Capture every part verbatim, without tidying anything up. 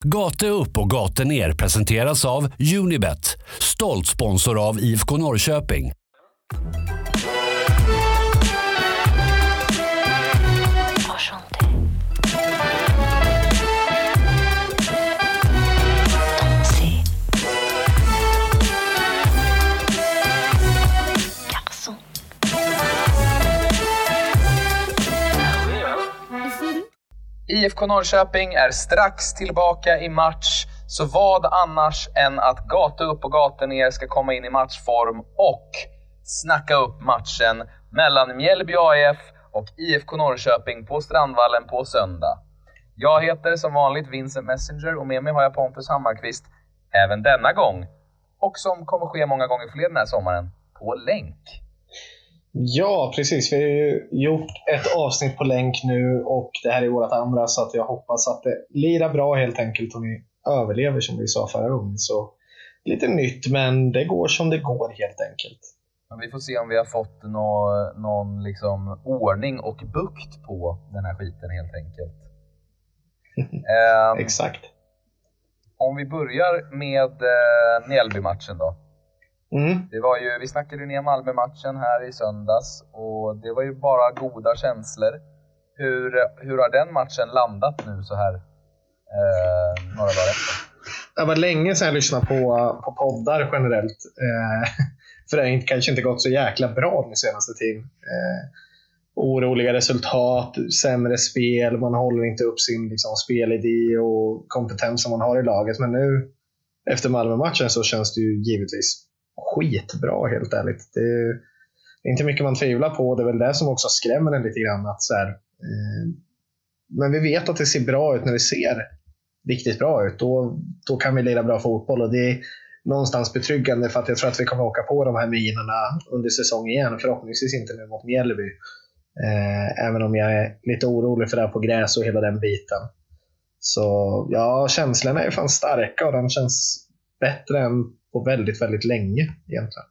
Gate upp och gate ner presenteras av Unibet, stolt sponsor av I F K Norrköping. I F K Norrköping är strax tillbaka i match, så vad annars än att gata upp och gata ner ska komma in i matchform och snacka upp matchen mellan Mjällby A I F och I F K Norrköping på Strandvallen på söndag. Jag heter som vanligt Vincent Messenger och med mig har jag Pontus Hammarkvist även denna gång, och som kommer ske många gånger fler den här sommaren, på länk. Ja, precis. Vi har ju gjort ett avsnitt på länk nu och det här är vårt andra, så att jag hoppas att det lirar bra helt enkelt och ni överlever som vi sa förra gången. Så lite nytt, men det går som det går helt enkelt. Men vi får se om vi har fått nå, någon liksom ordning och bukt på den här skiten helt enkelt. um, Exakt. Om vi börjar med uh, Mjällby-matchen då. Mm. Det var ju, vi snackade ner Malmö-matchen här i söndags och det var ju bara goda känslor. Hur, hur har den matchen landat nu så här eh, några dagar efter? Det var länge sedan jag lyssnade på, på poddar generellt. Eh, för det har inte, kanske inte gått så jäkla bra den senaste tiden. Eh, oroliga resultat, sämre spel, man håller inte upp sin liksom, spelidé och kompetens som man har i laget. Men nu efter Malmö-matchen så känns det ju givetvis skitbra, helt ärligt. Det är inte mycket man tvivlar på. Det är väl det som också skrämmer en lite grann. Att så här, eh, men vi vet att det ser bra ut när det ser riktigt bra ut. Då, då kan vi lira bra fotboll. Och det är någonstans betryggande, för att jag tror att vi kommer åka på de här minerna under säsongen igen. Förhoppningsvis inte nu mot Mjällby. Eh, även om jag är lite orolig för det här på gräs och hela den biten. Så ja, känslorna är fan starka och den känns bättre än på väldigt, väldigt länge egentligen.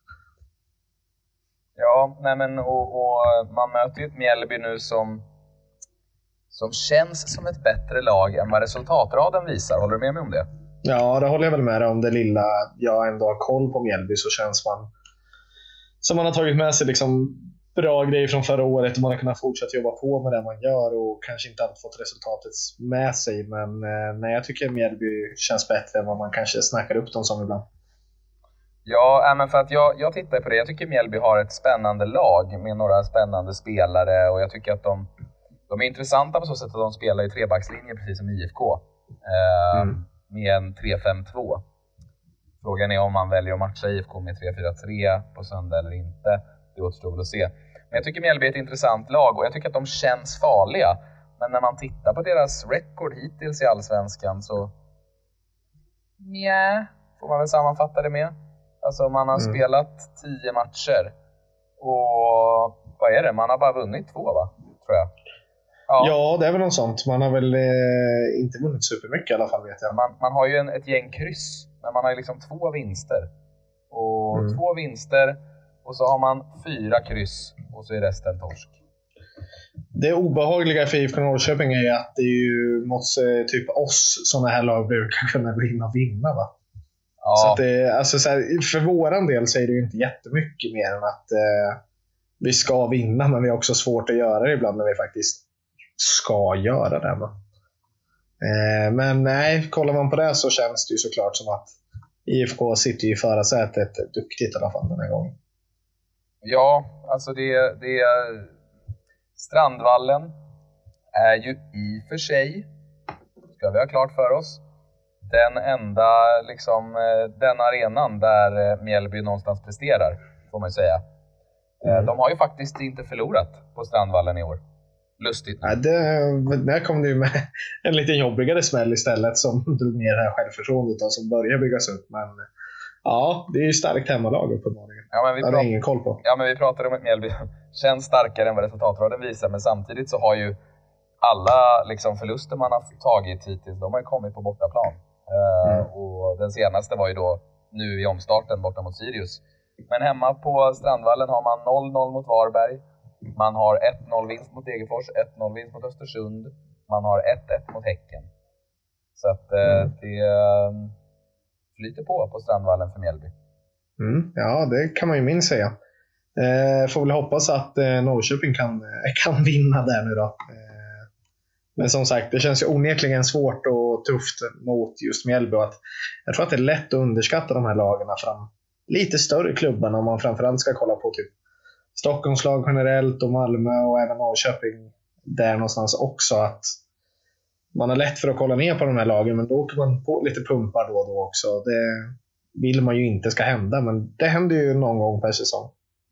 Ja, nej men och, och man möter ju ett Mjällby nu som som känns som ett bättre lag än vad resultatraden visar. Håller du med mig om det? Ja, det håller jag väl med om. Det lilla jag ändå har koll på Mjällby, så känns man som man har tagit med sig liksom bra grejer från förra året och man har kunnat fortsätta jobba på med det man gör och kanske inte alltid fått resultatet med sig. Men eh, nej, jag tycker Mjällby känns bättre än vad man kanske snackar upp dem som ibland. Ja, men för att jag, jag tittar på det. Jag tycker Mjällby har ett spännande lag med några spännande spelare. Och jag tycker att de, de är intressanta på så sätt att de spelar i trebackslinje precis som I F K. Eh, mm. Med en tre fem två. Frågan är om man väljer att matcha I F K med tre fyra tre på söndag eller inte. Det återstår väl att se. Men jag tycker Mjällby är ett intressant lag och jag tycker att de känns farliga. Men när man tittar på deras record hittills i Allsvenskan så... Mjä, får man väl sammanfatta det med. Alltså man har mm. spelat tio matcher. Och vad är det? Man har bara vunnit två, va? Tror jag. Ja, ja det är väl något sånt. Man har väl eh, inte vunnit supermycket i alla fall, vet jag. Man, man har ju en, ett gäng kryss. Men man har ju liksom två vinster. Och mm. två vinster. Och så har man fyra kryss. Och så är resten torsk. Det obehagliga för I F K Norrköping är att det är ju mot typ oss sådana här lag brukar kunna gå in och vinna, va? Ja. Så att det, alltså så här, för våran del så är det ju inte jättemycket mer än att eh, vi ska vinna, men vi har också svårt att göra det ibland när vi faktiskt ska göra det. Eh, men nej, kollar man på det så känns det ju såklart som att I F K sitter i förarsätet duktigt i alla fall den här gången. Ja, alltså det, det är Strandvallen är ju i för sig, ska vi ha klart för oss, den enda liksom, den arenan där Mjällby någonstans presterar, får man ju säga. Mm. De har ju faktiskt inte förlorat på Strandvallen i år. Lustigt. Ja, det, där kom det ju med en lite jobbigare smäll istället som drog ner det här självförtroendet och som börjar byggas upp. Men ja, det är ju starkt hemmalag uppenbarligen. Ja, men vi det har ingen koll på. Ja, men vi pratar om ett Mjällby känns starkare än vad resultatraden visar. Men samtidigt så har ju alla liksom, förluster man har tagit hittills, de har ju kommit på bortaplan. Mm. Uh, och den senaste var ju då nu i omstarten borta mot Sirius. Men hemma på Strandvallen har man noll noll mot Varberg. Man har ett noll vinst mot Degerfors, ett noll vinst mot Östersund. Man har ett ett mot Häcken. Så att eh, mm. det eh, flyter på på Strandvallen för Mjällby. Mm, ja, det kan man ju minst säga. Eh, får väl hoppas att eh, Norrköping kan, kan vinna där nu då. Eh, men som sagt, det känns ju onekligen svårt och tufft mot just Mjällby. Att, jag tror att det är lätt att underskatta de här lagen fram. Lite större klubbarna om man framförallt ska kolla på typ Stockholmslag generellt och Malmö och även Norrköping där någonstans också. Att man har lätt för att kolla ner på de här lagen, men då åker man på lite pumpar då och då också. Det vill man ju inte ska hända, men det händer ju någon gång per säsong.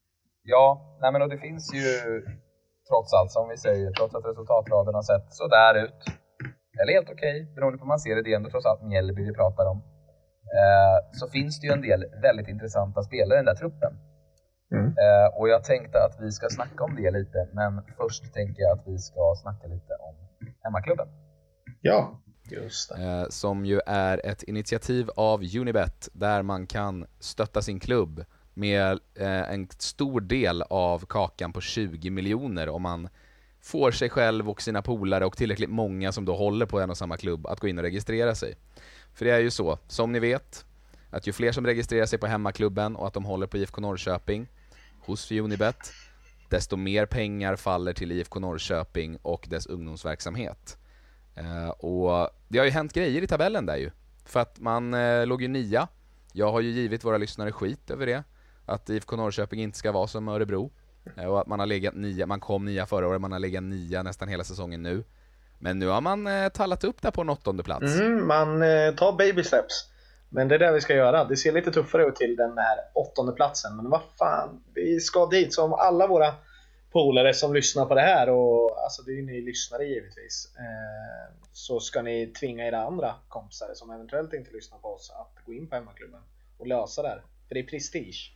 Ja, nej men och det finns ju trots allt som vi säger, trots att resultatraden har sett så där ut. Eller helt okej, okay, beroende på hur man ser det, det är ändå trots allt Mjällby vi pratar om. Eh, så finns det ju en del väldigt intressanta spelare i den där truppen. Mm. Eh, och jag tänkte att vi ska snacka om det lite, men först tänker jag att vi ska snacka lite om hemmaklubben. Ja, just det. Eh, som ju är ett initiativ av Unibet där man kan stötta sin klubb med eh, en stor del av kakan på tjugo miljoner om man får sig själv och sina polare och tillräckligt många som då håller på en och samma klubb att gå in och registrera sig. För det är ju så, som ni vet, att ju fler som registrerar sig på hemmaklubben och att de håller på I F K Norrköping hos Unibet, desto mer pengar faller till I F K Norrköping och dess ungdomsverksamhet. Eh, och det har ju hänt grejer i tabellen där ju. För att man eh, låg ju nia. Jag har ju givit våra lyssnare skit över det. Att I F K Norrköping inte ska vara som Örebro. Eh, och att man har legat nia, man kom nia förra året, man har legat nia nästan hela säsongen nu. Men nu har man eh, tallat upp där på en åttonde plats. Mm, man eh, tar baby steps. Men det är det vi ska göra. Det ser lite tuffare ut till den här åttonde platsen. Men vad fan, vi ska dit som alla våra polare som lyssnar på det här. Och alltså det är ju ni lyssnare givetvis. Eh, så ska ni tvinga era andra kompisar som eventuellt inte lyssnar på oss att gå in på hemmaklubben och lösa det här. För det är prestige.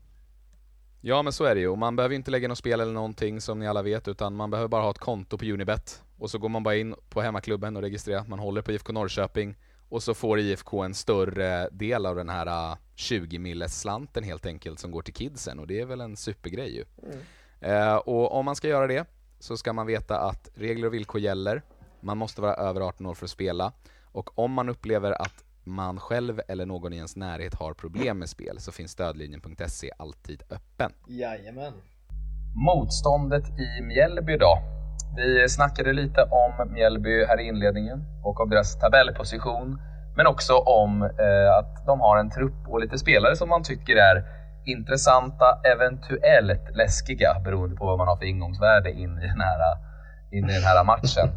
Ja, men så är det ju. Och man behöver inte lägga något spel eller någonting som ni alla vet, utan man behöver bara ha ett konto på Unibet. Och så går man bara in på hemmaklubben och registrerar att man håller på I F K Norrköping. Och så får I F K en större del av den här tjugo milles slanten helt enkelt som går till kidsen. Och det är väl en supergrej ju. Mm. Eh, och om man ska göra det så ska man veta att regler och villkor gäller. Man måste vara över arton år för att spela. Och om man upplever att man själv eller någon i ens närhet har problem med spel så finns stödlinjen punkt se alltid öppen. Jajamän. Motståndet i Mjällby då. Vi snackade lite om Mjällby här i inledningen och om deras tabellposition. Men också om eh, att de har en trupp och lite spelare som man tycker är intressanta, eventuellt läskiga beroende på vad man har för ingångsvärde in i den här, in i den här matchen.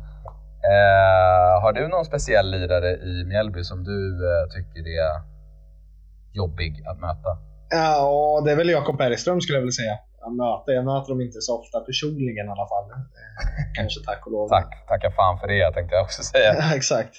Eh, har du någon speciell lirare i Mjällby som du eh, tycker är jobbig att möta? Ja, det är väl Jakob Bergström skulle jag vilja säga. Jag möter, jag möter dem inte så ofta personligen i alla fall. Eh, kanske tack och lov. Tack, tacka fan för det tänkte jag också säga. Ja, exakt.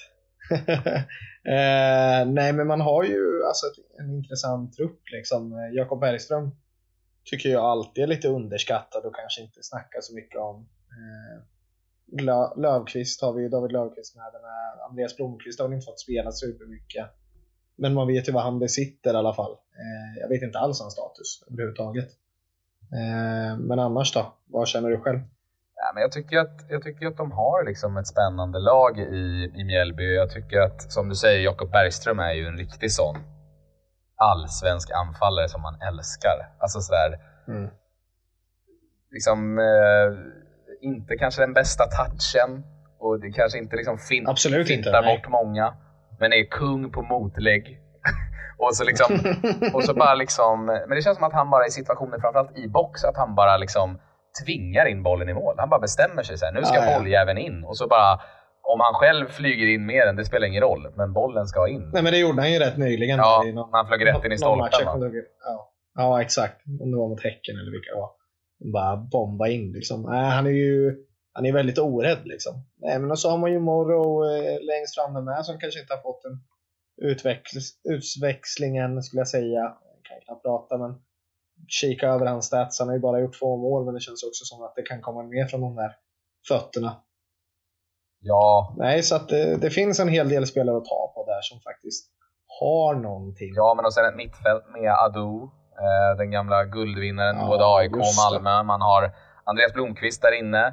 eh, nej, men man har ju alltså en intressant trupp liksom. Jakob Bergström tycker jag alltid är lite underskattad och kanske inte snackar så mycket om. Eh, Löfqvist har vi ju, David Löfqvist med, med Andreas Blomqvist har inte fått spela supermycket. Men man vet ju vad han besitter i alla fall. Eh, jag vet inte alls hans status överhuvudtaget. Eh, men annars då, vad känner du själv? Ja, men jag tycker att jag tycker att de har liksom ett spännande lag i i Mjällby. Jag tycker att, som du säger, Jakob Bergström är ju en riktig sån allsvensk anfallare som man älskar. Alltså sådär mm. liksom eh, inte kanske den bästa touchen och det kanske inte liksom fin- Absolut fintar inte, bort många, men är kung på motlägg. Och så liksom och så bara liksom, men det känns som att han bara i situationer framförallt i box att han bara liksom tvingar in bollen i mål. Han bara bestämmer sig så här, nu ska ah, bolljäveln ja. in och så bara om han själv flyger in mer än det spelar ingen roll, men bollen ska in. Nej, men det gjorde han ju rätt nyligen. Ja, någon, han flög rätt in i stolpen. Ja. ja, exakt. Om det var mot Häcken eller vilka det var. Bara bomba in liksom. Nej, han är ju han är väldigt orädd liksom. Nej, men så har man ju Morrow eh, längst fram med som kanske inte har fått en utväx- utväxlingen skulle jag säga. Jag kan knappt prata, men kika över hans stats. Han har ju bara gjort två mål, men det känns också som att det kan komma mer från de där fötterna. Ja. Nej, så att det, det finns en hel del spelare att ta på där som faktiskt har någonting. Ja, men och sen ett mittfält med Adu, eh, den gamla guldvinnaren, ja, både A I K och Malmö. Man har Andreas Blomqvist där inne.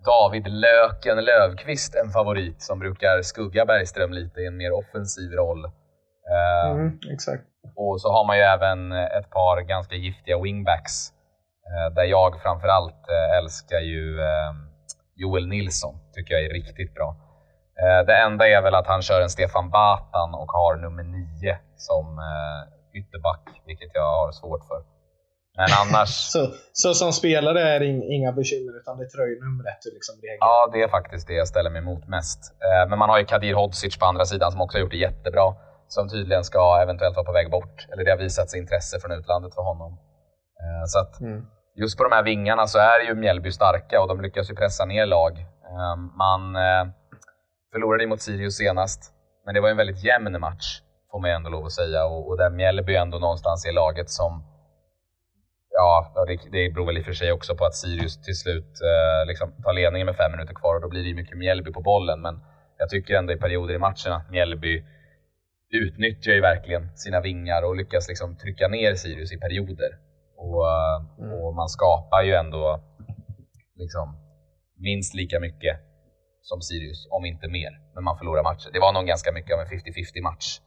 David Löken Lövqvist en favorit som brukar skugga Bergström lite i en mer offensiv roll. Eh, mm, exakt. Och så har man ju även ett par ganska giftiga wingbacks. Eh, där jag framförallt eh, älskar ju eh, Joel Nilsson. Tycker jag är riktigt bra. Eh, det enda är väl att han kör en Stefan Batan och har nummer nio som eh, ytterback. Vilket jag har svårt för. Men annars... så, så som spelare är det inga bekymmer utan det är tröjnumret liksom. Ja, det är faktiskt det jag ställer mig emot mest. Eh, men man har ju Kadir Hodzic på andra sidan som också har gjort det jättebra. Som tydligen ska eventuellt vara på väg bort. Eller det har visats intresse från utlandet för honom. Eh, så att mm. just på de här vingarna så är ju Mjällby starka och de lyckas ju pressa ner lag. Eh, man eh, förlorade mot Sirius senast. Men det var ju en väldigt jämn match får man ändå lov att säga. Och, och där Mjällby ändå någonstans är laget som... Ja, det, det beror väl i och för sig också på att Sirius till slut eh, liksom tar ledningen med fem minuter kvar och då blir det mycket Mjällby på bollen. Men jag tycker ändå i perioder i matchen att Mjällby utnyttjar ju verkligen sina vingar och lyckas liksom trycka ner Sirius i perioder. Och, mm. och man skapar ju ändå liksom minst lika mycket som Sirius, om inte mer. Men man förlorar matchen. Det var nog ganska mycket av en femtio femtio match.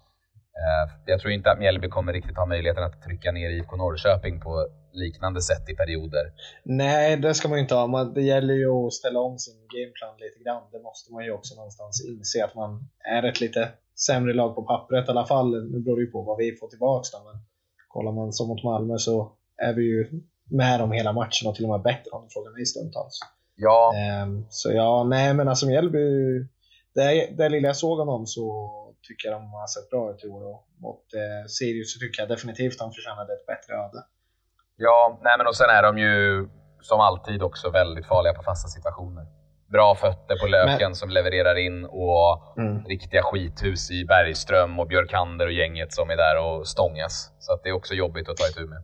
Jag tror inte att Mjällby kommer riktigt ha möjligheten att trycka ner I F K Norrköping på liknande sätt i perioder. Nej, det ska man ju inte ha. Det gäller ju att ställa om sin gameplan lite grann. Det måste man ju också någonstans inse att man är ett lite sämre lag på pappret i alla fall. Nu beror det ju på vad vi får tillbaka då, men kollar man som mot Malmö så är vi ju med om hela matchen och till och med bättre om frågan är stundtals. Ja. Um, så ja, nej men alltså Mjällby, det, det lilla jag såg honom så tycker jag de har sett bra ut i år och mot eh, Sirius så tycker jag definitivt de förtjänade ett bättre öde. Ja, nej men och sen är de ju som alltid också väldigt farliga på fasta situationer. Bra fötter på Löken men... som levererar in och mm. riktiga skithus i Bergström och Björkander och gänget som är där och stångas. Så att det är också jobbigt att ta itu med.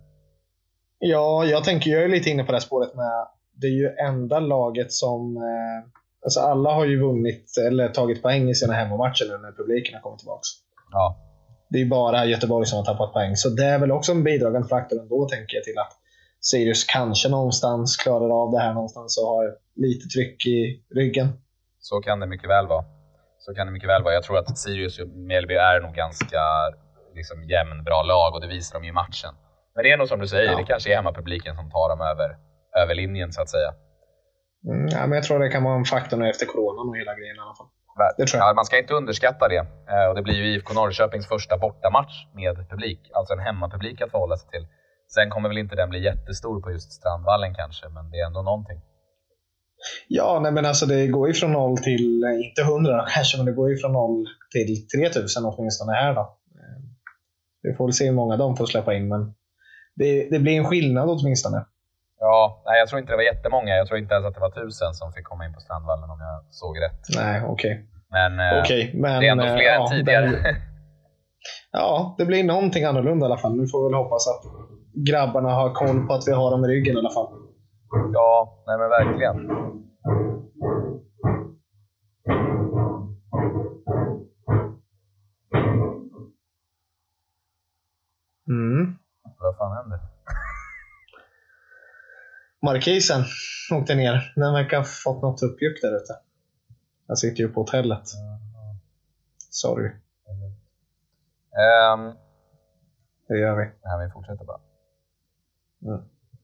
Ja, jag tänker jag är lite inne på det här spåret med det är ju enda laget som eh, alltså alla har ju vunnit eller tagit poäng i sina hemmamatcher nu när publiken har kommit tillbaka. Ja. Det är bara Göteborg som har tappat poäng. Så det är väl också en bidragande faktor ändå tänker jag till att Sirius kanske någonstans klarar av det här någonstans och har lite tryck i ryggen. Så kan det mycket väl vara. Så kan det mycket väl vara. Jag tror att Sirius och Mjällby är nog ganska liksom, jämn, bra lag och det visar de ju i matchen. Men det är nog som du säger, ja. Det kanske är hemmapubliken som tar dem över, över linjen så att säga. Mm, ja, men jag tror det kan vara en faktor nu efter coronan och hela grejen i alla fall. Det tror jag. Ja, man ska inte underskatta det. Och det blir ju I F K Norrköpings första bortamatch med publik. Alltså en hemmapublik att förhålla sig till. Sen kommer väl inte den bli jättestor på just Strandvallen kanske, men det är ändå någonting. Ja, nej men alltså det går ju från noll till, inte hundra kanske, men det går ju från noll till tre tusen åtminstone här då. Vi får väl se hur många de får släppa in, men det, det blir en skillnad åtminstone. Ja, nej, jag tror inte det var jättemånga. Jag tror inte ens att det var tusen som fick komma in på Strandvallen om jag såg rätt. Nej, okej. Okay. Men, okay, men det är ändå fler ja, än tidigare. Den, ja, det blir någonting annorlunda i alla fall. Nu får vi väl hoppas att grabbarna har koll på att vi har dem i ryggen i alla fall. Ja, nej men verkligen. Mm. Vad fan händer? Markisen åkte ner. Den verkar ha fått något uppgift där ute. Jag sitter ju på hotellet. Mm. Sorry. Um, det gör vi. Nej, vi fortsätter bara. Mm.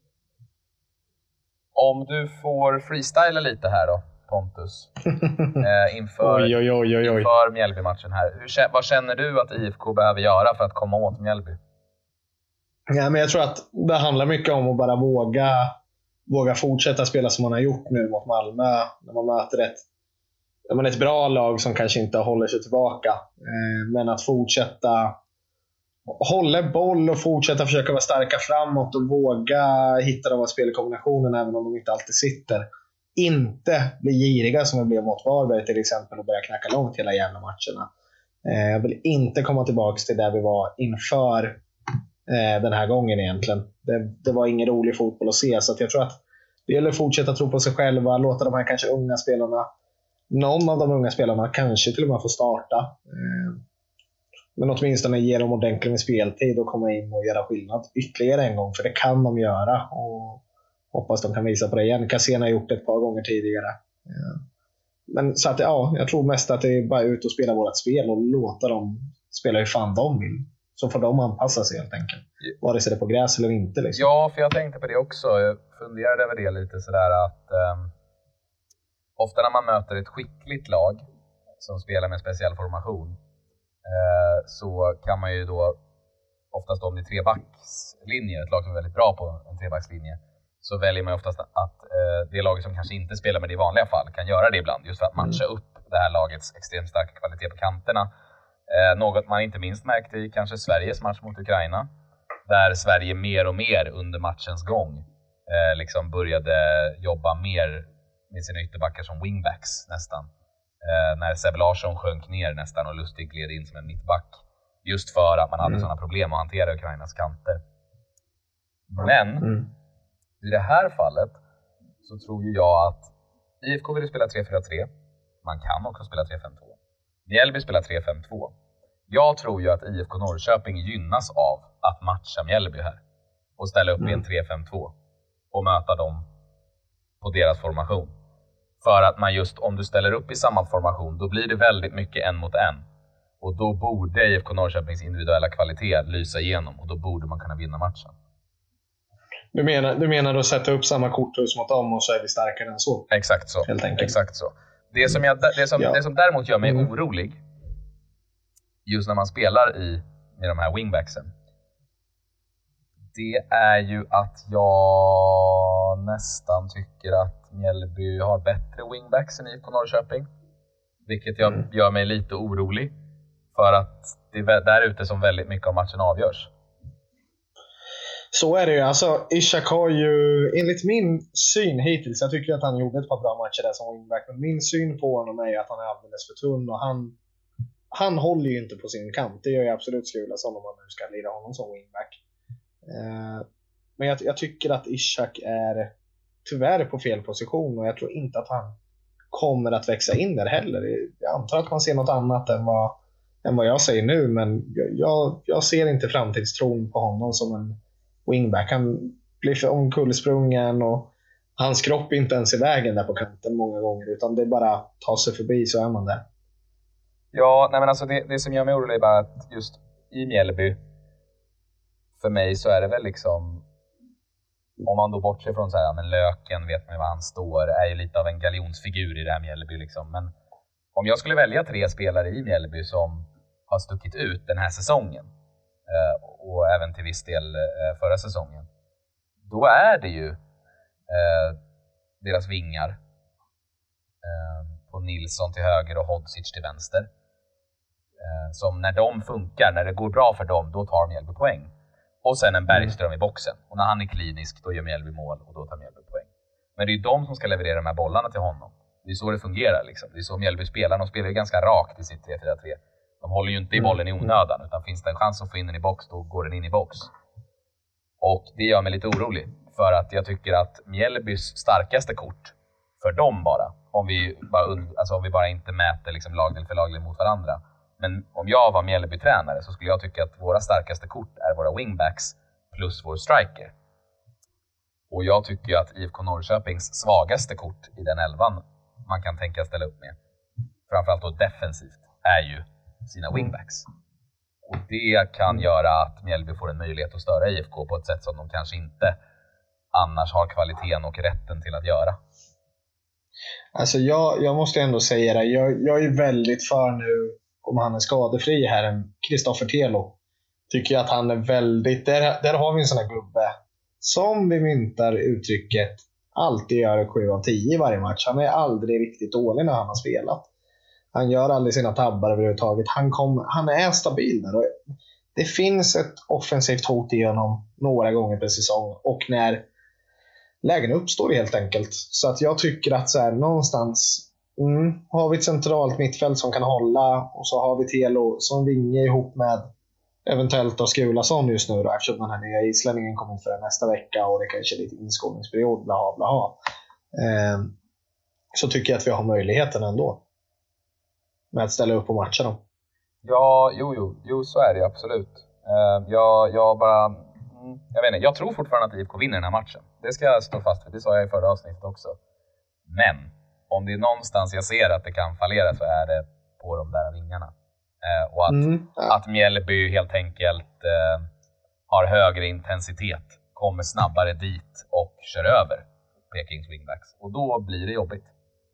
Om du får freestyla lite här då, Pontus. eh, inför, oj, oj, oj, oj. inför Mjällby-matchen här. Hur, vad känner du att I F K behöver göra för att komma åt Mjällby? Ja, men jag tror att det handlar mycket om att bara våga våga fortsätta spela som man har gjort nu mot Malmö när man möter ett, man ett bra lag som kanske inte håller sig tillbaka. Eh, men att fortsätta hålla boll och fortsätta försöka vara starka framåt och våga hitta de här spelkombinationerna även om de inte alltid sitter. Inte bli giriga som vi blev mot Varberg till exempel och börja knacka långt hela jävla matcherna. Eh, jag vill inte komma tillbaka till där vi var inför den här gången egentligen. Det, det var ingen rolig fotboll att se, så att jag tror att det gäller att fortsätta tro på sig själva, låta de här kanske unga spelarna, någon av de unga spelarna kanske till och med få starta, men åtminstone ge dem ordentligt med speltid och komma in och göra skillnad ytterligare en gång, för det kan de göra och hoppas de kan visa på det igen. Cassien har gjort det ett par gånger tidigare. Ja. Men så att, ja, jag tror mest att det är bara ut och spela vårt spel och låta dem spela hur fan de vill. Så får de anpassa sig helt enkelt. Vare sig det är på gräs eller inte. Liksom. Ja, för jag tänkte på det också. Jag funderade över det lite sådär att um, ofta när man möter ett skickligt lag som spelar med speciell formation uh, så kan man ju då oftast om det är trebackslinje, ett lag som är väldigt bra på en trebackslinje, så väljer man oftast att uh, det laget som kanske inte spelar med det i vanliga fall kan göra det ibland, just för att matcha upp det här lagets extremt starka kvalitet på kanterna. Uh, något man inte minst märkte i kanske Sveriges match mot Ukraina, där Sverige mer och mer under matchens gång uh, liksom började jobba mer med sina ytterbackar som wingbacks nästan. Uh, när Seb Larsson sjönk ner nästan och Lustig gled in som en mittback. Just för att man hade mm. sådana problem att hantera Ukrainas kanter. Men mm. i det här fallet så tror ju jag att I F K vill spela tre fyra tre. Man kan också spela tre fem två. Mjällby spelar tre fem två. Jag tror ju att I F K Norrköping gynnas av att matcha Mjällby här. Och ställa upp mm. i en tre fem två. Och möta dem på deras formation. För att man just, om du ställer upp i samma formation, då blir det väldigt mycket en mot en. Och då borde I F K Norrköpings individuella kvalitet lysa igenom. Och då borde man kunna vinna matchen. Du menar, du menar att sätta upp samma korthus mot dem och så är vi starkare än så? Exakt så. Helt enkelt. Exakt så. Det som, jag, det, som, ja. det som däremot gör mig mm. orolig, just när man spelar i med de här wingbacksen, det är ju att jag nästan tycker att Mjällby har bättre wingbacks än I F K Norrköping. Vilket jag, mm. gör mig lite orolig. För att det är där ute som väldigt mycket av matchen avgörs. Så är det ju. Alltså, Ishak har ju, enligt min syn hittills, jag tycker att han gjorde ett par bra matcher där som wingback, men min syn på honom är att han är alldeles för tunn och han, han håller ju inte på sin kant. Det gör ju absolut Skulas om man nu ska lira honom som wingback. Eh, men jag, jag tycker att Ishak är tyvärr på fel position och jag tror inte att han kommer att växa in där heller. Jag antar att man ser något annat än vad, än vad jag säger nu, men jag, jag ser inte framtidstron på honom som en wingback. Han blir för omkullsprungen och hans kropp är inte ens i vägen där på kanten många gånger, utan det är bara att ta sig förbi så är man där. Ja, nej men alltså det, det som gör mig orolig är bara att just i Mjällby, för mig så är det väl liksom, om man då bortser från så här, men Löken vet man ju var han står, är ju lite av en galjonsfigur i det här Mjällby liksom. Men om jag skulle välja tre spelare i Mjällby som har stuckit ut den här säsongen, och även till viss del förra säsongen, då är det ju eh, deras vingar eh, på Nilsson till höger och Hodzic till vänster, eh, som när de funkar, när det går bra för dem, då tar Mjällby poäng. Och sen en Bergström i boxen, och när han är klinisk, då gör Mjällby mål och då tar Mjällby poäng. Men det är ju de som ska leverera de här bollarna till honom. Det är så det fungerar liksom. Det är så Mjällby spelar. De spelar ju ganska rakt i sitt tre fyra tre. De håller ju inte i bollen i onödan, utan finns det en chans att få in den i box, då går den in i box. Och det gör mig lite orolig, för att jag tycker att Mjällbys starkaste kort för dem bara, om vi bara, alltså om vi bara inte mäter liksom lagdel för lagdel mot varandra. Men om jag var Mjällby-tränare så skulle jag tycka att våra starkaste kort är våra wingbacks plus vår striker. Och jag tycker att I F K Norrköpings svagaste kort i den elvan man kan tänka ställa upp med, framförallt då defensivt, är ju sina wingbacks. Och det kan göra att Mjällby får en möjlighet att störa I F K på ett sätt som de kanske inte annars har kvaliteten och rätten till att göra. Alltså jag, jag måste ändå säga det. Jag, jag är väldigt för nu, om han är skadefri här, en Kristoffer Telo. Tycker jag att han är väldigt, där, där har vi en sån här gubbe som vi myntar uttrycket alltid gör sju av tio i varje match. Han är aldrig riktigt dålig när han har spelat. Han gör aldrig sina tabbar överhuvudtaget. Han, kom, han är stabil där. Det finns ett offensivt hot i honom några gånger per säsong. Och när lägen uppstår helt enkelt. Så att jag tycker att så här, någonstans mm, har vi ett centralt mittfält som kan hålla. Och så har vi Telo som vingar ihop med eventuellt då Skulason just nu. Då, eftersom den här nya islänningen kommer in för nästa vecka. Och det kanske är lite inskolningsperiod. Bla, bla, bla. Eh, så tycker jag att vi har möjligheten ändå med att ställa upp och matcha dem. Ja, jo, jo, jo så är det absolut. Uh, jag, jag bara, mm, jag vet inte, jag tror fortfarande att I F K vinner den här matchen. Det ska jag stå fast för, det sa jag i förra avsnittet också. Men, om det är någonstans jag ser att det kan fallera så är det på de där vingarna. Eh, och att, mm, ja. att Mjällby helt enkelt eh, har högre intensitet, kommer snabbare dit och kör över Pekings wingbacks. Och då blir det jobbigt.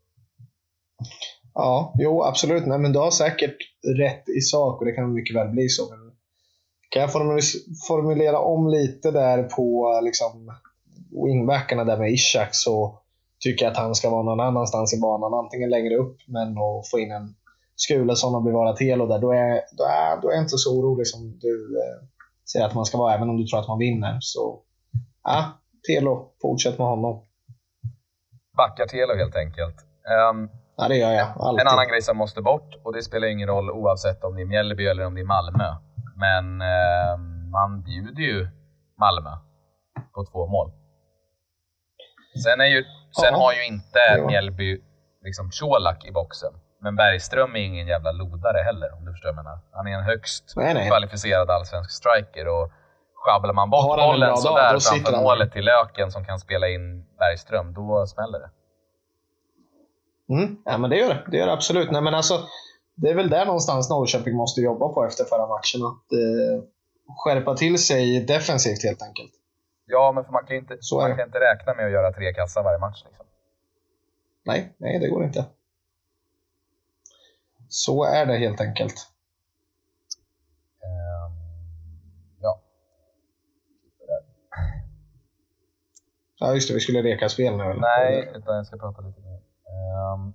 Ja, jo absolut. Nej, men du har säkert rätt i sak och det kan mycket väl bli så. Men kan jag formulera om lite där på liksom, wingbackarna där med Ishak, så tycker jag att han ska vara någon annanstans i banan, antingen längre upp, men att få in en Skulason och bevara Telo där, då är, då, är, då är jag inte så orolig som du eh, säger att man ska vara, även om du tror att man vinner. Så ja, Telo, fortsätt med honom. Backar Telo helt enkelt. Um, ja, det gör jag alltid. En annan grej som måste bort, och det spelar ingen roll oavsett om det är Mjällby eller om det är Malmö, men eh, man bjuder ju Malmö på två mål. Sen, är ju, sen ja, har ju inte ja. Mjällby liksom Colak i boxen. Men Bergström är ingen jävla lodare heller, om du förstår vad jag menar. Han är en högst nej, nej. kvalificerad allsvensk striker, och sjabblar man bort bollen så där framför målet till Löken som kan spela in Bergström, då smäller det. Mm, ja, men det gör det. Det gör det absolut. Nej, men alltså, det är väl där någonstans Norrköping måste jobba på efter förra matchen. Att eh, skärpa till sig defensivt helt enkelt. Ja, men för man kan ju inte, man kan inte räkna med att göra tre kassar varje match. Liksom. Nej, nej, det går inte. Så är det helt enkelt. Um, ja. Ja, just det. Vi skulle reka spel nu. Eller? Nej, utan jag ska prata lite mer. Um,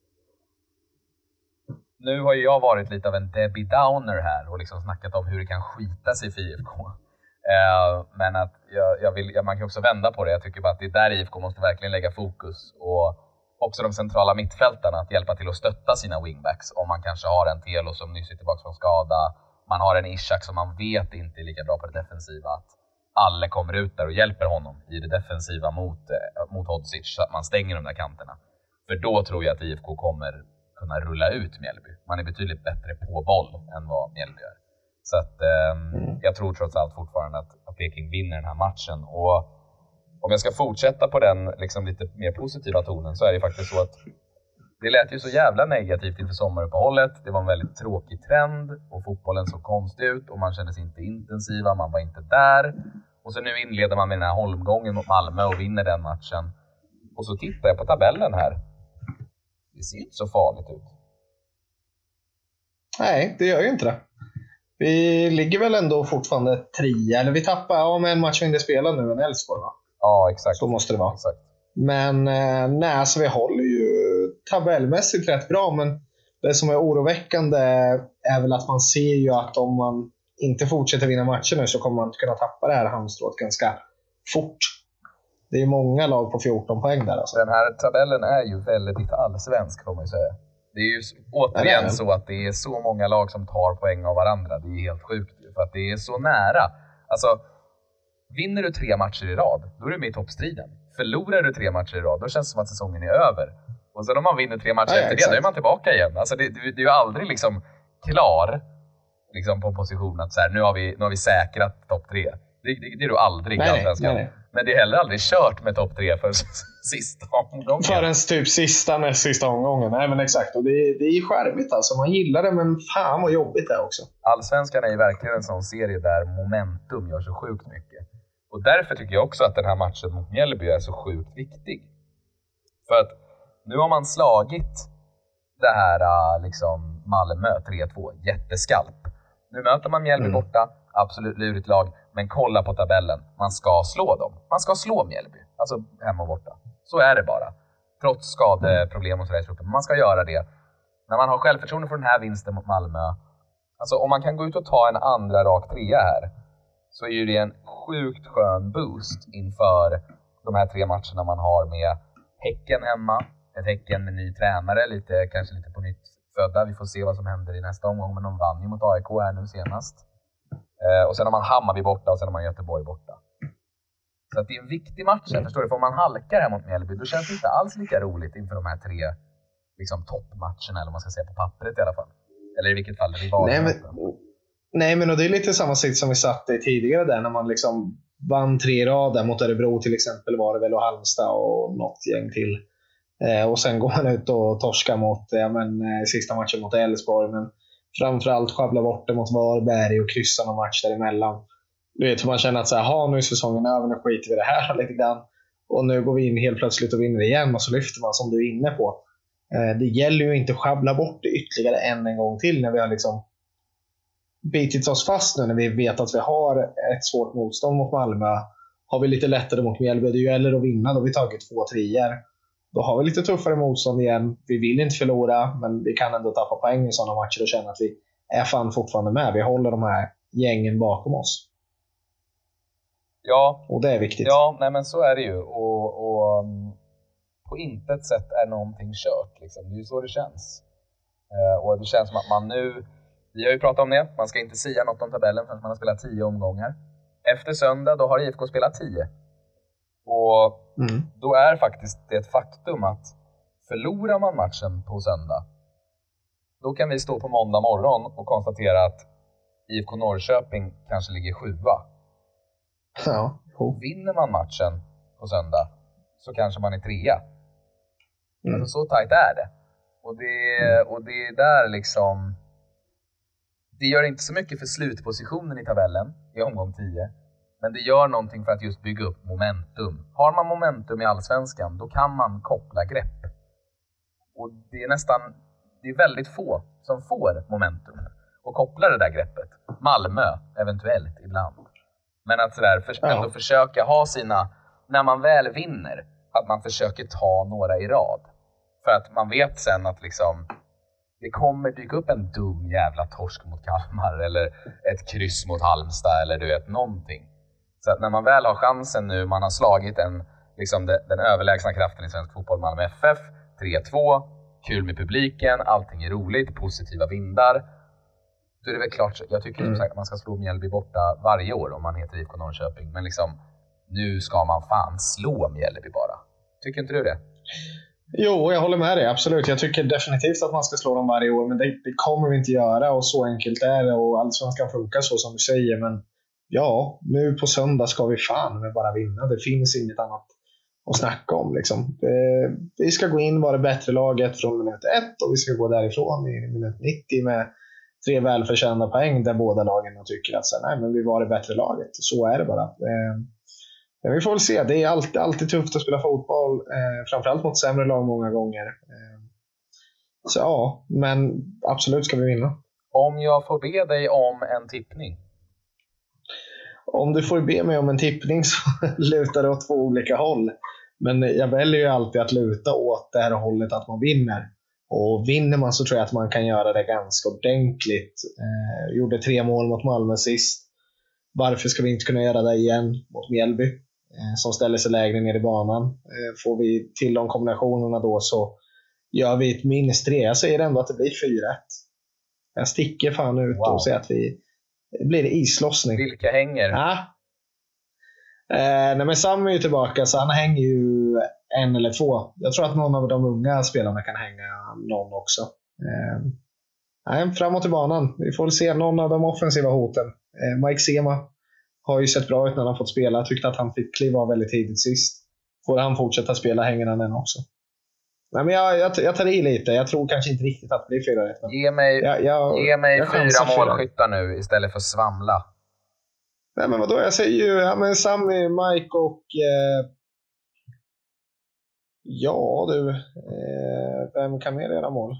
nu har ju jag varit lite av en Debbie Downer här och liksom snackat om hur det kan skita sig för I F K. Uh, men att jag, jag vill, jag, man kan också vända på det. Jag tycker bara att det är där I F K måste verkligen lägga fokus, och också de centrala mittfältarna att hjälpa till att stötta sina wingbacks. Om man kanske har en Telo som nyss är tillbaka från skada, man har en Ishak som man vet inte är lika bra på det defensiva, att alla kommer ut där och hjälper honom i det defensiva mot, eh, mot Hodzic, så att man stänger de där kanterna. För då tror jag att I F K kommer kunna rulla ut Mjällby. Man är betydligt bättre på boll än vad Mjällby är. Så att eh, mm. jag tror trots allt fortfarande att, att Peking vinner den här matchen. Och om jag ska fortsätta på den liksom lite mer positiva tonen, så är det faktiskt så att det lät ju så jävla negativt inför sommaruppehållet. Det var en väldigt tråkig trend och fotbollen såg konstig ut och man kände sig inte intensiva, man var inte där. Och så nu inleder man med den här holmgången mot Malmö och vinner den matchen. Och så tittar jag på tabellen här. Det ser inte så farligt ut. Nej, det gör ju inte det. Vi ligger väl ändå fortfarande trea, eller vi tappar ja, med en match vi inte spelar nu än Elfsborg, va? Ja, exakt. Så måste det vara. Exakt. Men eh, nej, alltså vi håller ju tabellmässigt rätt bra, men det som är oroväckande är väl att man ser ju att om man inte fortsätter vinna matcher nu så kommer man kunna tappa det här handstrået ganska fort. Det är många lag på fjorton poäng där alltså. Den här tabellen är ju väldigt allsvensk, får man ju säga. Det är ju återigen så att det är så många lag som tar poäng av varandra. Det är helt sjukt för att det är så nära. Alltså, vinner du tre matcher i rad, då är du med i toppstriden. Förlorar du tre matcher i rad, då känns det som att säsongen är över. Och sen om man vinner tre matcher ja, efter det, då är man tillbaka igen. Alltså det, det, det är ju aldrig liksom klar liksom på position att så här, nu har vi, nu har vi säkrat topp tre. Det, det, det är du aldrig nej, i allsvenskan. Nej, nej. Men det är heller aldrig kört med topp tre för sista omgången. Förrän typ sista med sista omgången. Nej men exakt. Och det, det är skärmigt alltså. Man gillar det, men fan vad jobbigt det är också. Allsvenskan är ju verkligen en sån serie där momentum gör så sjukt mycket. Och därför tycker jag också att den här matchen mot Mjällby är så sjukt viktig. För att nu har man slagit det här liksom Malmö tre två. Jätteskalp. Nu möter man Mjällby mm. borta. Absolut lurigt lag. Men kolla på tabellen. Man ska slå dem. Man ska slå Mjällby. Alltså hemma och borta. Så är det bara. Trots skadeproblem och sådär i truppen. Man ska göra det. När man har självförtroende för den här vinsten mot Malmö. Alltså om man kan gå ut och ta en andra rak trea här. Så är ju det en sjukt skön boost inför de här tre matcherna man har med Häcken hemma. Ett Häcken med ny tränare. Lite, kanske lite på nytt födda. Vi får se vad som händer i nästa omgång. Men de vann ju mot A I K här nu senast. Eh, och sen har man Hammarby borta och sen har man Göteborg borta. Så att det är en viktig match här, förstår du? För om man halkar här mot Mjällby, då känns det inte alls lika roligt inför de här tre liksom, toppmatcherna, eller om man ska säga på pappret i alla fall. Eller i vilket fall det var. Nej, men, nej, men och det är lite samma sitt som vi satt i tidigare där, när man liksom vann tre rader mot Örebro till exempel, var det väl, och Halmstad och något gäng till. Eh, och sen går man ut och torskar mot ja, men, eh, sista matchen mot Elfsborg. Men framförallt sjabbla bort det mot Varberg och kryssa någon match däremellan. Du vet hur man känner att så här, ha, nu är säsongen över, nu skiter vi det här lite grann. Och nu går vi in helt plötsligt och vinner igen och så lyfter man som du är inne på. Eh, det gäller ju inte att sjabbla bort det ytterligare än en gång till när vi har liksom bitit oss fast nu, när vi vet att vi har ett svårt motstånd mot Malmö. Har vi lite lättare mot Mjällby, det gäller att vinna, då har vi tagit två treor. Då har vi lite tuffare motstånd igen. Vi vill inte förlora, men vi kan ändå tappa poäng i sådana matcher och känna att vi är fan fortfarande med. Vi håller de här gängen bakom oss. Ja, och det är viktigt. Ja, nej men så är det ju. Och, och um, på intet sätt är någonting kört. Liksom. Det är ju så det känns. Uh, och det känns som att man nu... Vi har ju pratat om det. Man ska inte säga något om tabellen förrän man har spelat tio omgångar. Efter söndag då har I F K spelat tio. Och mm. då är faktiskt det ett faktum att förlorar man matchen på söndag, då kan vi stå på måndag morgon och konstatera att I F K Norrköping kanske ligger sjua. Ja. Oh. Vinner man matchen på söndag så kanske man är trea. Mm. Alltså så tajt är det. Och det, och det är där liksom... Det gör inte så mycket för slutpositionen i tabellen i omgång tio. Men det gör någonting för att just bygga upp momentum. Har man momentum i Allsvenskan, då kan man koppla grepp. Och det är nästan... Det är väldigt få som får momentum och kopplar det där greppet. Malmö, eventuellt, ibland. Men att sådär för, ja. ändå försöka ha sina... När man väl vinner, att man försöker ta några i rad. För att man vet sen att liksom... Det kommer dyka upp en dum jävla torsk mot Kalmar. Eller ett kryss mot Halmstad. Eller du vet, någonting. Så att när man väl har chansen nu, man har slagit en, liksom de, den överlägsna kraften i svensk fotboll, Malmö F F, tre två, kul med publiken, allting är roligt, positiva vindar. Då är det väl klart, jag tycker mm. som sagt att man ska slå Mjällby borta varje år om man heter I F K Norrköping. Men liksom, nu ska man fan slå Mjällby bara. Tycker inte du det? Jo, jag håller med dig, absolut. Jag tycker definitivt att man ska slå dem varje år, men det, det kommer vi inte göra, och så enkelt är det, och Allsvenskan funkar så som du säger. Men ja, nu på söndag ska vi fan med bara vinna. Det finns inget annat att snacka om liksom. Det, vi ska gå in, vara det bättre laget från minut ett, och vi ska gå därifrån i minut nittio med tre välförtjänta poäng där båda lagen tycker att så, nej, men vi var det bättre laget. Så är det bara. Eh, Men vi får väl se. Det är alltid, alltid tufft att spela fotboll. Eh, framförallt mot sämre lag många gånger. Eh, så ja, men absolut ska vi vinna. Om jag får be dig om en tippning. Om du får be mig om en tippning så lutar det åt två olika håll. Men jag väljer ju alltid att luta åt det här hållet att man vinner. Och vinner man så tror jag att man kan göra det ganska ordentligt. Eh, gjorde tre mål mot Malmö sist. Varför ska vi inte kunna göra det igen mot Mjällby, eh, som ställer sig lägre ner i banan? Eh, får vi till de kombinationerna då så gör vi ett minus tre. Jag säger ändå att det blir fyra ett. Jag sticker fan ut wow. och säger att vi det blir islossning. Vilka hänger? Ja. Eh, nej men Sam är ju tillbaka, så han hänger ju en eller två. Jag tror att någon av de unga spelarna kan hänga någon också. Eh, nej, framåt i banan. Vi får se någon av de offensiva hoten. Eh, Mike Sema har ju sett bra ut när han fått spela. Tyckte att han fick kliva av väldigt tidigt sist. Får han fortsätta spela hänger han den också. Nej, men jag, jag, jag tar i lite. Jag tror kanske inte riktigt att det blir fyra rätt. Ge mig, jag, jag, ge mig jag fyra målskyttar nu istället för svamla. Nej, men vadå? Jag säger ju ja, men Sammy, Mike och eh, ja du eh, vem kan mer göra mål?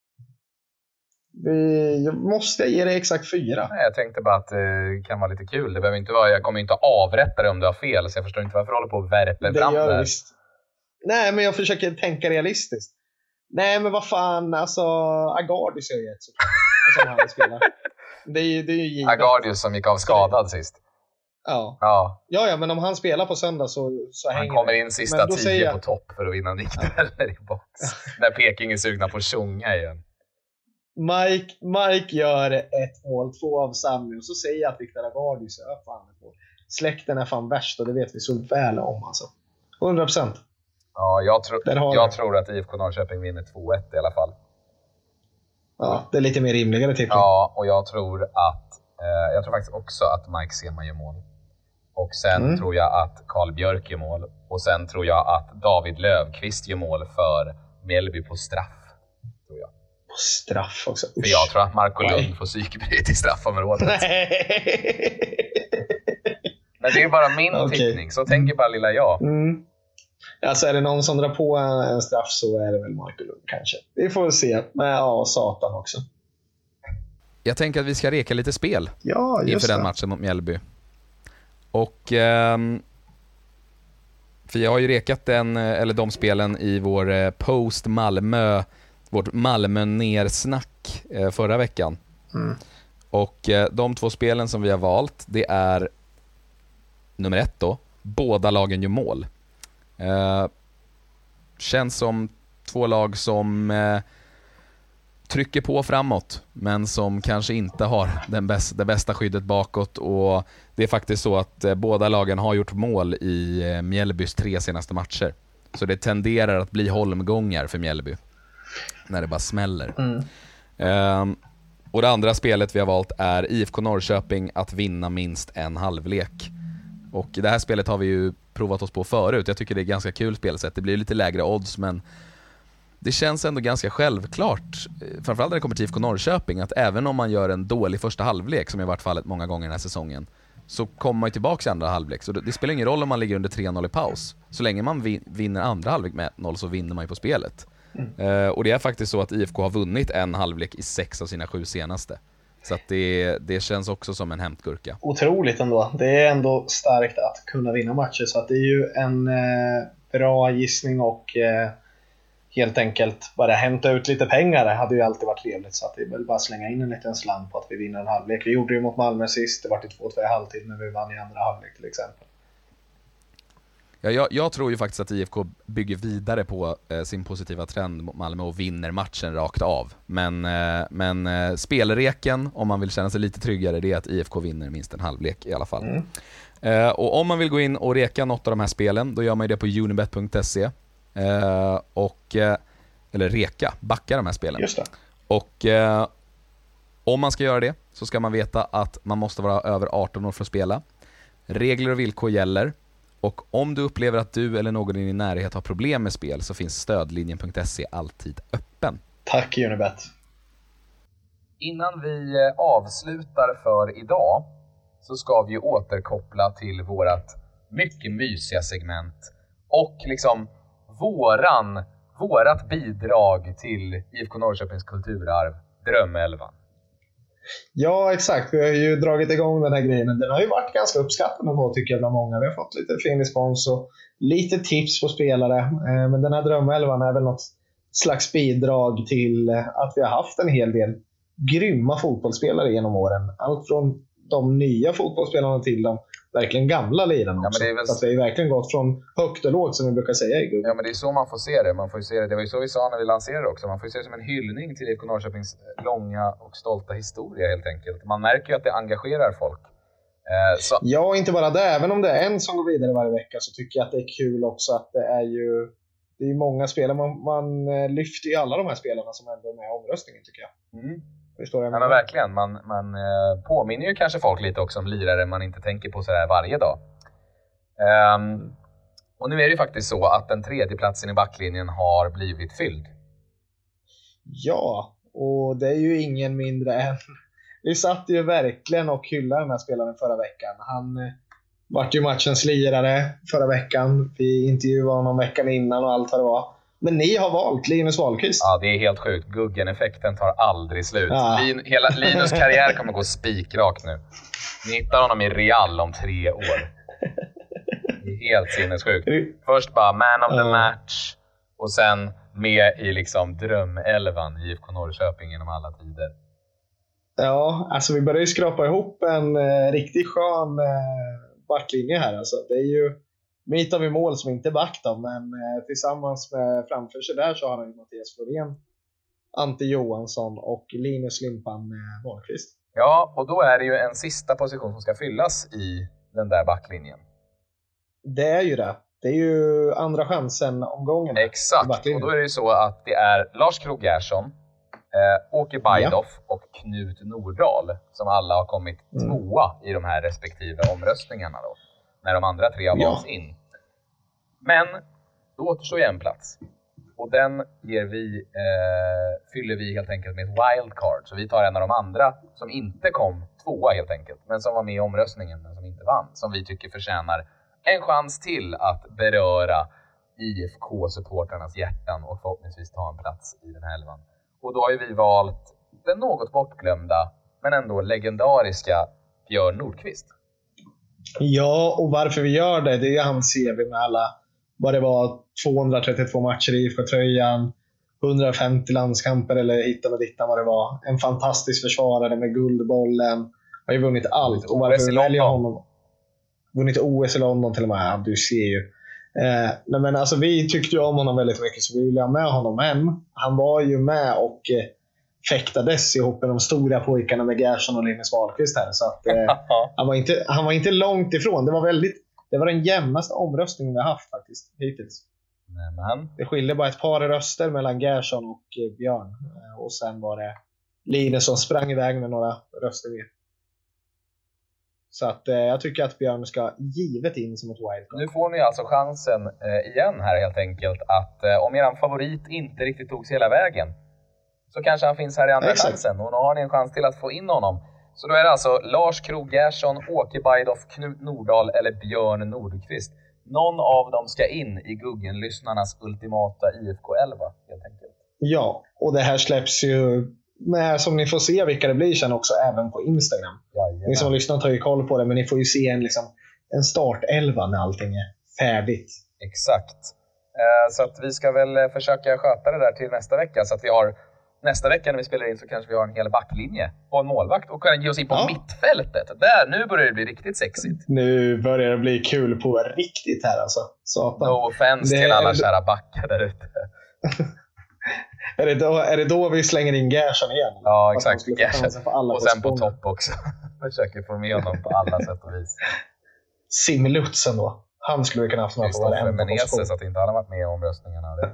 Vi, måste jag ge dig exakt fyra? Nej, jag tänkte bara att det kan vara lite kul. Det behöver inte vara, jag kommer inte avrätta dig om du har fel, så jag förstår inte varför du håller på och värper fram det. Gör visst. Nej, men jag försöker tänka realistiskt. Nej, men vad fan, alltså Agardius är ju ett såklart. Som han spelar. Det är ju, det är ju givet. Agardius som gick av skadad sist. Ja. Ja. Ja, ja, men om han spelar på söndag så, så han hänger kommer det. in sista tio jag... på topp för att vinna nickdueller i box. När Peking är sugna på sjunga igen. Mike, Mike gör ett mål, två av Sammy, och så säger jag att Viktor Agardius är fan ett mål. Släkten är fan värst, och det vet vi så väl om alltså. hundra procent. Ja, jag, tro, jag tror att I F K Norrköping vinner två ett i alla fall. Ja, det är lite mer rimligare typ. Ja, och jag tror att eh, jag tror faktiskt också att Mike Sema gör mål. Och sen mm. tror jag att Carl Björk gör mål. Och sen tror jag att David Löfqvist gör mål för Mjällby på straff. Tror jag. På straff också? Usch. För jag tror att Marco Lund får psykbryt i straffområdet. Men det är bara min okay. tippning. Så tänker bara lilla jag. Mm. Alltså är det någon som drar på en straff så är det väl Marco Lund kanske. Vi får se. Men ja, satan också. Jag tänker att vi ska reka lite spel ja, just inför det. den matchen mot Mjällby. Och ehm, för jag har ju rekat den, eller de spelen i vår post Malmö, vårt Malmö nersnack eh, förra veckan. Mm. Och eh, de två spelen som vi har valt, det är nummer ett då, båda lagen gör mål. Eh, känns som två lag som eh, trycker på framåt, men som kanske inte har den bästa, det bästa skyddet bakåt. Och det är faktiskt så att eh, båda lagen har gjort mål i eh, Mjällbys tre senaste matcher. Så det tenderar att bli holmgångar för Mjällby när det bara smäller. Mm. Eh, och det andra spelet vi har valt är I F K Norrköping att vinna minst en halvlek. Och det här spelet har vi ju provat oss på förut. Jag tycker det är ganska kul spelsätt. Det blir lite lägre odds, men det känns ändå ganska självklart, framförallt när det kommer till I F K Norrköping, att även om man gör en dålig första halvlek, som i vart fallet många gånger den här säsongen, så kommer man ju tillbaka i andra halvlek. Så det, det spelar ingen roll om man ligger under tre noll i paus. Så länge man vin, vinner andra halvlek med ett noll så vinner man ju på spelet. Mm. Uh, och det är faktiskt så att I F K har vunnit en halvlek i sex av sina sju senaste. Så att det, det känns också som en hämtgurka. Otroligt ändå. Det är ändå starkt att kunna vinna matcher. Så att det är ju en eh, bra gissning och eh, helt enkelt bara hämta ut lite pengar. Det hade ju alltid varit trevligt. Så att det är väl bara slänga in en liten slant på att vi vinner en halvlek. Vi gjorde ju mot Malmö sist. Det var till två två i halvtid när vi vann i andra halvlek till exempel. Ja, jag, jag tror ju faktiskt att I F K bygger vidare på eh, sin positiva trend mot Malmö och vinner matchen rakt av. Men, eh, men eh, spelreken, om man vill känna sig lite tryggare, det är att I F K vinner minst en halvlek i alla fall. Mm. Eh, och om man vill gå in och reka något av de här spelen, då gör man ju det på unibet punkt se. Eh, och, eh, eller reka, backa de här spelen. Just det. Och eh, om man ska göra det så ska man veta att man måste vara över arton år för att spela. Regler och villkor gäller. Och om du upplever att du eller någon i din närhet har problem med spel så finns stödlinjen punkt se alltid öppen. Tack Unibet. Innan vi avslutar för idag så ska vi återkoppla till vårat mycket mysiga segment och liksom våran, vårat bidrag till I F K Norrköpings kulturarv, Drömelvan. Ja, exakt. Vi har ju dragit igång den här grejen. Den har ju varit ganska uppskattad ändå, tycker jag, bland många. Vi har fått lite fin respons och lite tips på spelare. Men den här Drömelvan är väl något slags bidrag till att vi har haft en hel del grymma fotbollsspelare genom åren. Allt från de nya fotbollsspelarna till de verkligen gamla lirarna också. Ja, väl... Så att vi har verkligen gått från högt och lågt, som vi brukar säga i Google. Ja, men det är så man får se det. Man får se det. Det var ju så vi sa när vi lanserade också. Man får se det som en hyllning till I F K Norrköpings långa och stolta historia helt enkelt. Man märker ju att det engagerar folk. Eh, så... Ja, inte bara det. Även om det är en som går vidare varje vecka så tycker jag att det är kul också att det är ju det är många spelare. Man, man lyfter ju alla de här spelarna som ändå är med i omröstningen, tycker jag. Mm. Förstår jag? Ja, men verkligen. Man, man eh, påminner ju kanske folk lite också om lirare man inte tänker på så här varje dag. Um, och nu är det ju faktiskt så att den tredje platsen i backlinjen har blivit fylld. Ja, och det är ju ingen mindre än... Vi satt ju verkligen och hyllade den här spelaren förra veckan. Han eh, vart ju matchens lirare förra veckan. Vi intervjuade honom veckan innan och allt vad det var. Men ni har valt Linus Wahlqvist. Ja, det är helt sjukt. Guggen-effekten tar aldrig slut. Ja. Lin, hela Linus karriär kommer gå spikrak nu. Ni hittar honom i Real om tre år. Det är helt sinnessjukt. Först bara man of the ja. match. Och sen med i liksom drömelvan i I F K Norrköping genom alla tider. Ja, alltså vi börjar ju skrapa ihop en eh, riktigt skön eh, backlinje här. Alltså. Det är ju... Nu hittar vi mål som inte back då, men eh, tillsammans med framför sig där så har han ju Mattias Florén, Ante Johansson och Linus Limpan eh, Wahlqvist. Ja, och då är det ju en sista position som ska fyllas i den där backlinjen. Det är ju det. Det är ju andra chansen omgången. Exakt, och då är det ju så att det är Lars Krogh Gerson, eh, Åke Bajdoff ja. och Knut Nordahl som alla har kommit mm. tvåa i de här respektive omröstningarna då. när de andra tre har valts Ja. in. Men då återstår ju en plats. Och den ger vi, eh, fyller vi helt enkelt med ett wildcard. Så vi tar en av de andra som inte kom tvåa helt enkelt. Men som var med i omröstningen men som inte vann. Som vi tycker förtjänar en chans till att beröra I F K-supporternas hjärtan. Och förhoppningsvis ta en plats i den här elvan. Och då har ju vi valt den något bortglömda men ändå legendariska Björn Nordqvist. Ja, och varför vi gör det, det är ju hans C V med alla, vad det var, tvåhundratrettiotvå matcher i I F K-tröjan, hundrafemtio landskamper eller hittan och dittan vad det var. En fantastisk försvarare med guldbollen. Har ju vunnit allt. Och varför vi väljer honom? Vunnit O S i London till och med. Ja, du ser ju. Eh, nej, men alltså, vi tyckte ju om honom väldigt mycket så vi ville ha med honom. Men han var ju med och eh, fäktades ihop med de stora pojkarna med Gerson och Linus Wahlqvist här. Så att, eh, han, var inte, han var inte långt ifrån. Det var väldigt Det var den jämnaste omröstningen vi har haft faktiskt hittills. Nämen. Det skilde bara ett par röster mellan Gerson och eh, Björn. Eh, och sen var det Linus som sprang iväg med några röster mer. Så att eh, jag tycker att Björn ska givet in som ett wildcard. Nu får ni alltså chansen eh, igen här helt enkelt att eh, om eran favorit inte riktigt togs hela vägen så kanske han finns här i andra Exakt. chansen och nu har ni en chans till att få in honom. Så då är det alltså Lars Krogh Gerson, Åke Bajdoff, Knut Nordahl eller Björn Nordqvist. Någon av dem ska in i Guggen-lyssnarnas ultimata I F K elva helt enkelt. Ja, och det här släpps ju med, som ni får se vilka det blir sen också, även på Instagram. Jajamän. Ni som har lyssnat har ju koll på det, men ni får ju se en, liksom, en startelva när allting är färdigt. Exakt. Eh, så att vi ska väl eh, försöka sköta det där till nästa vecka så att vi har nästa vecka när vi spelar in så kanske vi har en hel backlinje och en målvakt och kan ge oss in på Ja. mittfältet. Där, nu börjar det bli riktigt sexigt. Nu börjar det bli kul på riktigt här alltså. Satan. No offense Det till alla är- kära backar där ute. Är det, då, är det då vi slänger in Gerson igen? Ja, Fast han exakt. skulle få Gerson. chansen på alla Och sen på positioner. topp också. Försöker få med honom på alla sätt och vis. Simlutsen då. Han skulle vi kunna haft med på Kristoffer varenda Menezes, position. så att inte alla varit med i omröstningarna. Det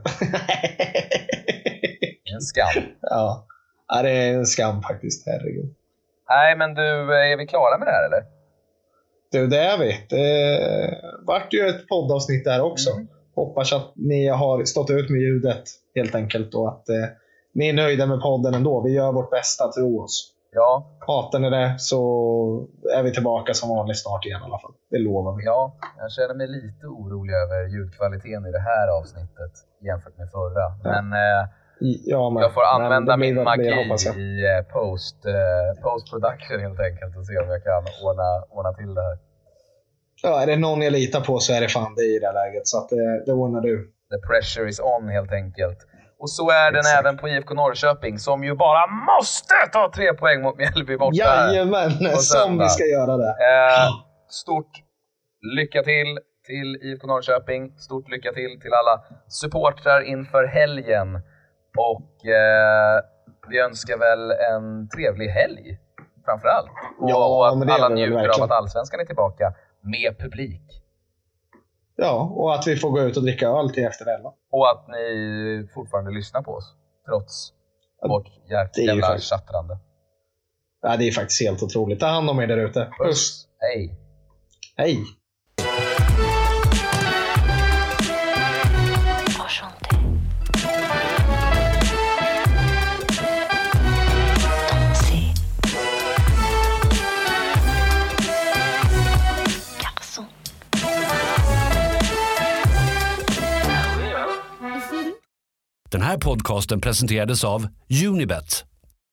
är en skam. Ja. Ja, det är en skam faktiskt. Herregud. Nej, men du, är vi klara med det här eller? Du, det är vi. Det vart ju ett poddavsnitt där också. Mm. Hoppas att ni har stått ut med ljudet helt enkelt och att eh, ni är nöjda med podden ändå. Vi gör vårt bästa, tro oss. Ja, Hatar ni det så är vi tillbaka som vanligt snart igen i alla fall. Det lovar vi. ja, jag känner mig lite orolig över ljudkvaliteten i det här avsnittet jämfört med förra. Men eh, Ja, men, jag får men använda det blir min väl magi mer, hoppas jag. i eh, post, eh, post-production helt enkelt och se om jag kan ordna, ordna till det här. Ja, är det någon jag litar på så är det fan det i det här läget. Så att det, det ordnar du. The pressure is on helt enkelt. Och så är den Exakt. även på I F K Norrköping som ju bara måste ta tre poäng mot Mjällby borta. Jajamän, på som söndag. vi ska göra det. Eh, stort lycka till till I F K Norrköping. Stort lycka till till alla supportrar inför helgen. Och eh, vi önskar väl en trevlig helg framförallt. Och, Ja, och att men det är alla det väl njuter av verkligen. att Allsvenskan är tillbaka med publik. Ja, och att vi får gå ut och dricka öl till efter elva. Och att ni fortfarande lyssnar på oss. Trots vårt det är ju jävla faktiskt- tjattrande. Ja, det är faktiskt helt otroligt. Ta hand om er där ute. Puss. Hej! Hej. Enchanté. Danser. Garçon. Den här podcasten presenterades av Unibet,